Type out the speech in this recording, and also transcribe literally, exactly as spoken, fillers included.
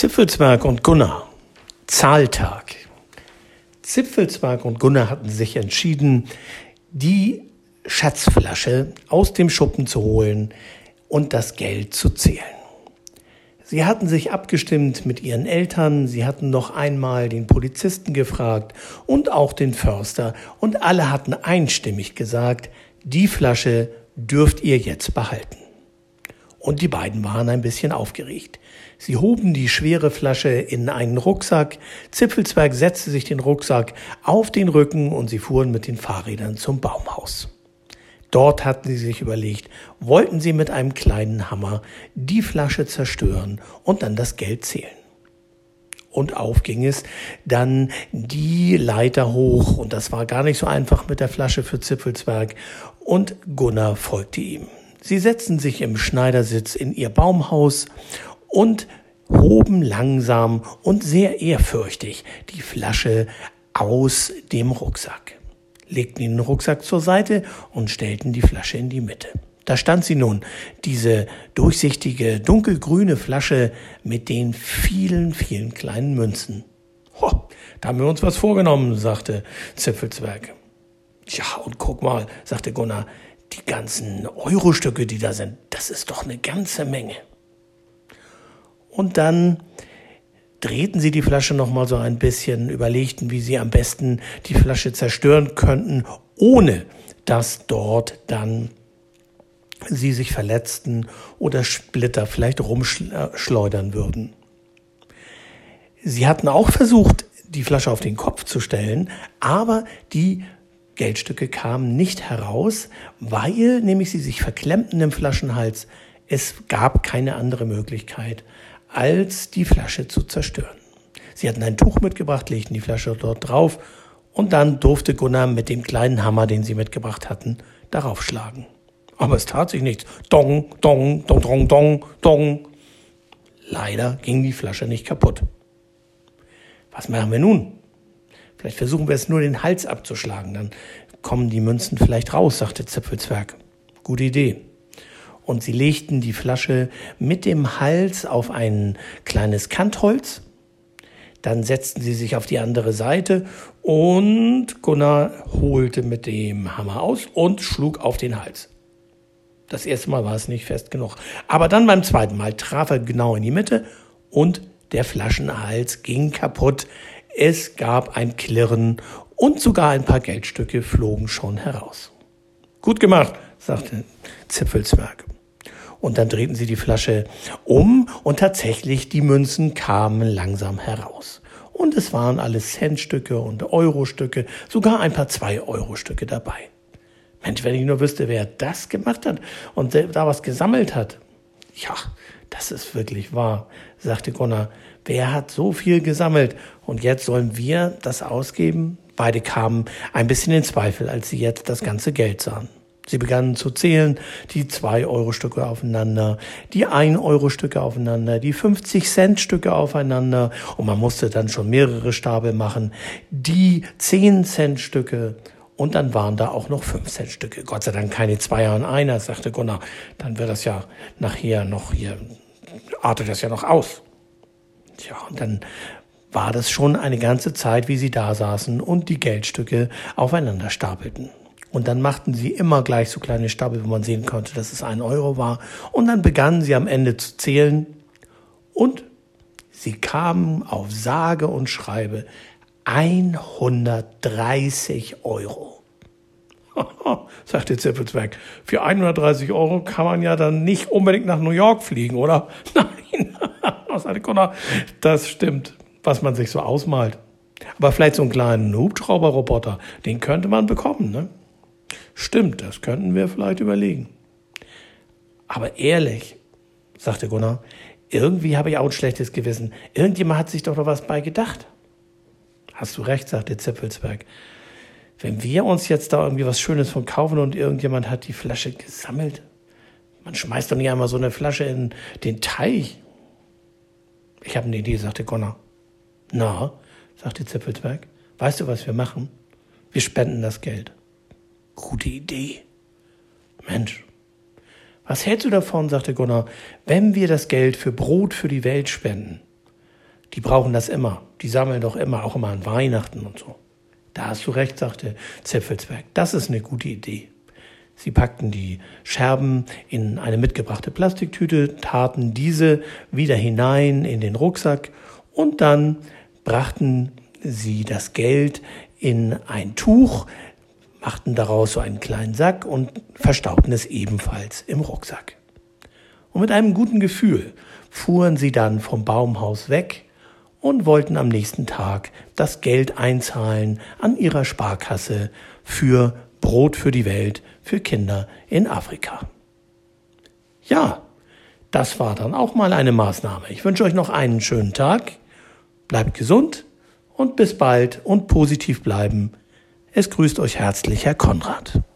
Zipfelzwerg und Gunnar. Zahltag. Zipfelzwerg und Gunnar hatten sich entschieden, die Schatzflasche aus dem Schuppen zu holen und das Geld zu zählen. Sie hatten sich abgestimmt mit ihren Eltern, sie hatten noch einmal den Polizisten gefragt und auch den Förster und alle hatten einstimmig gesagt, die Flasche dürft ihr jetzt behalten. Und die beiden waren ein bisschen aufgeregt. Sie hoben die schwere Flasche in einen Rucksack, Zipfelzwerg setzte sich den Rucksack auf den Rücken und sie fuhren mit den Fahrrädern zum Baumhaus. Dort hatten sie sich überlegt, wollten sie mit einem kleinen Hammer die Flasche zerstören und dann das Geld zählen. Und auf ging es dann die Leiter hoch und das war gar nicht so einfach mit der Flasche für Zipfelzwerg und Gunnar folgte ihm. Sie setzten sich im Schneidersitz in ihr Baumhaus und hoben langsam und sehr ehrfürchtig die Flasche aus dem Rucksack, legten den Rucksack zur Seite und stellten die Flasche in die Mitte. Da stand sie nun, diese durchsichtige, dunkelgrüne Flasche mit den vielen, vielen kleinen Münzen. Ho, da haben wir uns was vorgenommen, sagte Zipfelzwerg. Tja, und guck mal, sagte Gunnar, die ganzen Eurostücke, die da sind, das ist doch eine ganze Menge. Und dann drehten sie die Flasche noch mal so ein bisschen, überlegten, wie sie am besten die Flasche zerstören könnten, ohne dass dort dann sie sich verletzten oder Splitter vielleicht rumschleudern würden. Sie hatten auch versucht, die Flasche auf den Kopf zu stellen, aber die Geldstücke kamen nicht heraus, weil nämlich sie sich verklemmten im Flaschenhals. Es gab keine andere Möglichkeit, als die Flasche zu zerstören. Sie hatten ein Tuch mitgebracht, legten die Flasche dort drauf und dann durfte Gunnar mit dem kleinen Hammer, den sie mitgebracht hatten, darauf schlagen. Aber es tat sich nichts. Dong, dong, dong, dong, dong, dong. Leider ging die Flasche nicht kaputt. Was machen wir nun? Vielleicht versuchen wir es nur, den Hals abzuschlagen, dann kommen die Münzen vielleicht raus, sagte Zipfelzwerg. Gute Idee. Und sie legten die Flasche mit dem Hals auf ein kleines Kantholz. Dann setzten sie sich auf die andere Seite und Gunnar holte mit dem Hammer aus und schlug auf den Hals. Das erste Mal war es nicht fest genug. Aber dann beim zweiten Mal traf er genau in die Mitte und der Flaschenhals ging kaputt. Es gab ein Klirren und sogar ein paar Geldstücke flogen schon heraus. Gut gemacht, sagte Zipfelzwerg. Und dann drehten sie die Flasche um und tatsächlich die Münzen kamen langsam heraus. Und es waren alles Centstücke und Eurostücke, sogar ein paar Zwei-Euro-Stücke dabei. Mensch, wenn ich nur wüsste, wer das gemacht hat und da was gesammelt hat. Ja, das ist wirklich wahr, sagte Gunnar. Wer hat so viel gesammelt? Und jetzt sollen wir das ausgeben? Beide kamen ein bisschen in Zweifel, als sie jetzt das ganze Geld sahen. Sie begannen zu zählen, die Zwei-Euro-Stücke aufeinander, die Ein-Euro-Stücke aufeinander, die fünfzig-Cent-Stücke aufeinander. Und man musste dann schon mehrere Stapel machen, die zehn-Cent-Stücke. Und dann waren da auch noch fünf-Cent-Stücke. Gott sei Dank keine Zweier und Einer, sagte Gunnar. Dann wird das ja nachher noch hier, artet das ja noch aus. Tja, und dann war das schon eine ganze Zeit, wie sie da saßen und die Geldstücke aufeinander stapelten. Und dann machten sie immer gleich so kleine Stapel, wo man sehen konnte, dass es ein Euro war. Und dann begannen sie am Ende zu zählen. Und sie kamen auf sage und schreibe hundertdreißig Euro. Sagte Zipfelzwerg, für hundertdreißig Euro kann man ja dann nicht unbedingt nach New York fliegen, oder? Nein, sagte Gunnar, das stimmt, was man sich so ausmalt. Aber vielleicht so einen kleinen Hubschrauberroboter, den könnte man bekommen, ne? Stimmt, das könnten wir vielleicht überlegen. Aber ehrlich, sagte Gunnar, irgendwie habe ich auch ein schlechtes Gewissen. Irgendjemand hat sich doch noch was bei gedacht. Hast du recht, sagte Zipfelzwerg. Wenn wir uns jetzt da irgendwie was Schönes von kaufen und irgendjemand hat die Flasche gesammelt, man schmeißt doch nicht einmal so eine Flasche in den Teich. Ich habe eine Idee, sagte Gunnar. Na, sagte Zipfelzwerg, weißt du, was wir machen? Wir spenden das Geld. Gute Idee. Mensch, was hältst du davon, sagte Gunnar, wenn wir das Geld für Brot für die Welt spenden? Die brauchen das immer. Die sammeln doch immer, auch immer an Weihnachten und so. Da hast du recht, sagte Zipfelzwerg. Das ist eine gute Idee. Sie packten die Scherben in eine mitgebrachte Plastiktüte, taten diese wieder hinein in den Rucksack und dann brachten sie das Geld in ein Tuch, machten daraus so einen kleinen Sack und verstaubten es ebenfalls im Rucksack. Und mit einem guten Gefühl fuhren sie dann vom Baumhaus weg und wollten am nächsten Tag das Geld einzahlen an ihrer Sparkasse für Brot für die Welt für Kinder in Afrika. Ja, das war dann auch mal eine Maßnahme. Ich wünsche euch noch einen schönen Tag. Bleibt gesund und bis bald und positiv bleiben. Es grüßt euch herzlich Herr Konrad.